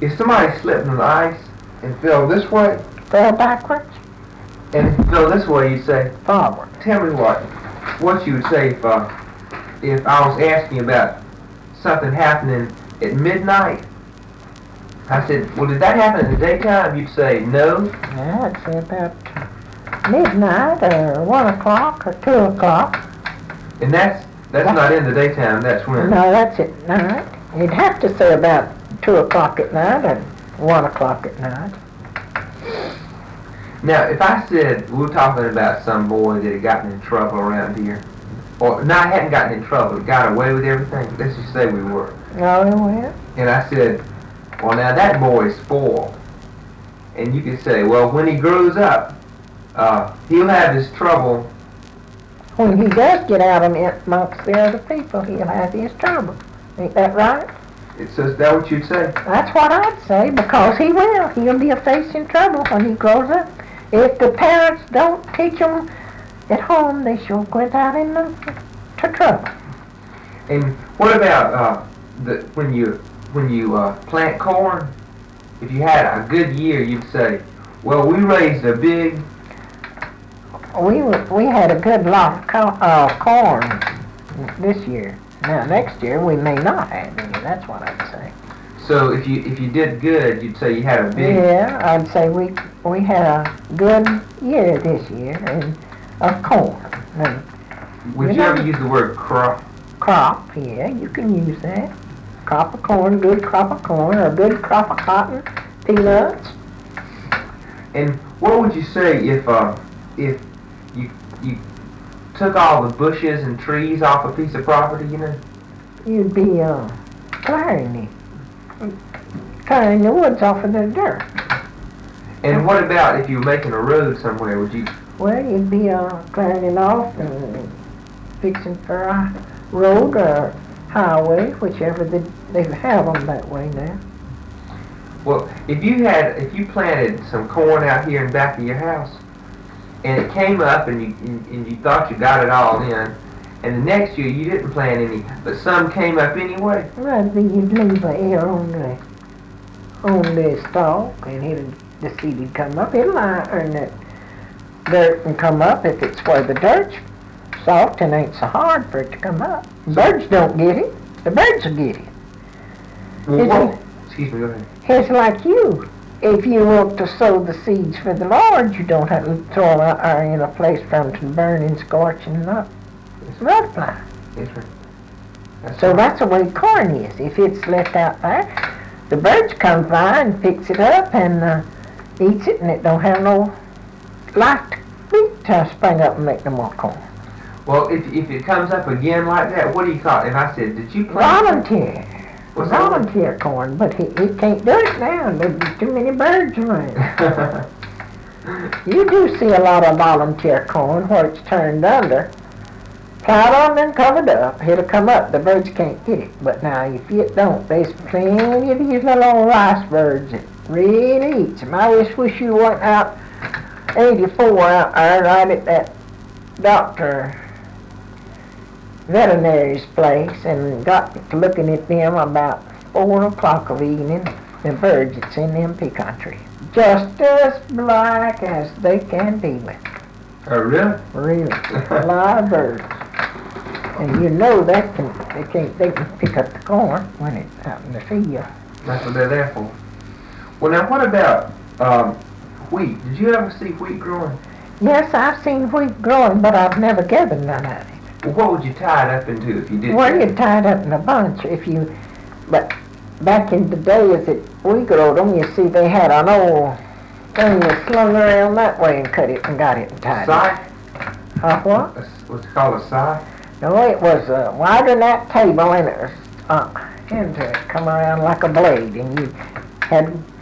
if somebody slipped on the ice and fell this way, Fell backwards? and if it fell this way, you'd say, Forward. tell me what you would say if I was asking about something happening at midnight. I said, well, did that happen in the daytime? You'd say, no. Yeah, I'd say about midnight or 1 o'clock or 2 o'clock. And that's not in the daytime, that's when. No, that's at night. You'd have to say about 2 o'clock at night and 1 o'clock at night. Now, if I said we were talking about some boy that had gotten in trouble around here, or not hadn't gotten in trouble, got away with everything, let's just say we were. Oh, well. And I said, well, now that boy's spoiled. And you could say, well, when he grows up, he'll have his trouble. When he does get out amongst the other people, he'll have his trouble. Ain't that right? So is that what you'd say? That's what I'd say, because he will. He'll be facing trouble when he grows up. If the parents don't teach him at home, they sure get out into trouble. And what about when you plant corn? If you had a good year, you'd say, well, we raised a big. We had a good lot of corn this year. Now next year we may not have any. That's what I'd say. So if you did good, you'd say you had a big. Yeah, I'd say we had a good year this year of corn. And would you ever use the word crop? Crop, yeah, you can use that. Crop of corn, good crop of corn, or a good crop of cotton, peanuts. And what would you say if you took all the bushes and trees off a piece of property, you know? You'd be clearing the woods off of the dirt. And what about if you were making a road somewhere? Would you? Well, you'd be clearing it off and fixing for a road or highway, whichever they have them that way now. Well, if you planted some corn out here in back of your house, and it came up and you thought you got it all in, and the next year you didn't plant any, but some came up anyway. Right, then you'd leave an air on the stalk, and the seed would come up. It'll earn that dirt and come up if it's where the dirt's soft and ain't so hard for it to come up. Birds don't get it. The birds will get it. Well, excuse me, go ahead. It's like you. If you want to sow the seeds for the Lord, you don't have to throw them in a place for them to burn and scorch and not multiply. Yes, sir. That's the way corn is. If it's left out there, the birds come by and picks it up and eats it, and it don't have no life to spring up and make no more corn. Well, if it comes up again like that, what do you call it? And I said, did you plant? Volunteer. Volunteer corn, but he can't do it now. There's too many birds around. You do see a lot of volunteer corn where it's turned under, plowed on and covered up. It'll come up. The birds can't get it. But now, if it don't, there's plenty of these little old rice birds that really eats them. I wish you went out 84 out there right at that Dr. Veterinary's place and got to looking at them about 4 o'clock of evening, the birds that's in them pecan trees. Just as black as they can be with. Oh, really? Really. A lot of birds. And you know they can pick up the corn when it's out in the field. That's what they're there for. Well, now what about wheat? Did you ever see wheat growing? Yes, I've seen wheat growing, but I've never gathered none of it. Well, what would you tie it up into if you did? Well, you tie it up in a bunch. But back in the days that we growed them, you see they had an old thing that slung around that way and cut it and got it and tied Scythe? What? What's it called, a scythe? No, it was wider than that table, and it was and to come around like a blade, and you had